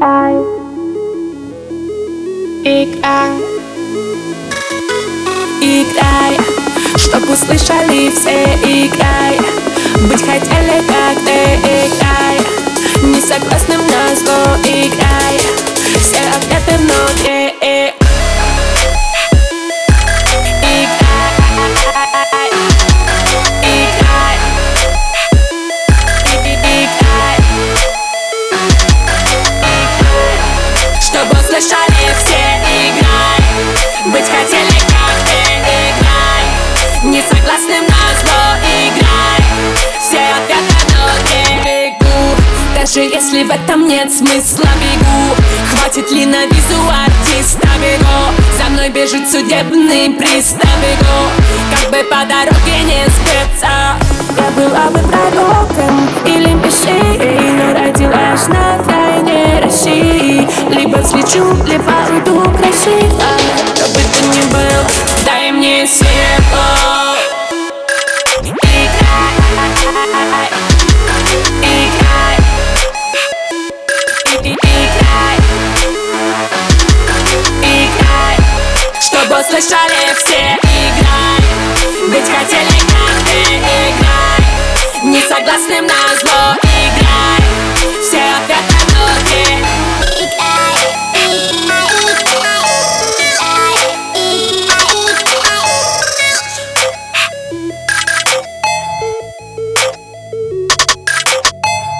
играй, играй, играй, чтоб услышали все, играй. Быть хотели, как ты, играй. Не согласным на зло, играй. Все ответы внутри, играй. Чтобы услышали все, играй. Быть хотели, как ты, играй. Не согласным на зло, играй. Все ответы внутри, бегу. Даже если в этом нет смысла, бегу. Хватит ли на визу артиста, бегу. За мной бежит судебный пристав, бегу. Как бы по дороге не сбиться. Я была бы пророком или мессией, но родилась на окраине России. Либо взлечу, либо уйду красиво. Кто бы ты ни был, дай мне силу. Играй, играй, играй, играй. Чтобы услышали все, играй. Быть хотели, как ты, играй. Не согласным на зло, играй.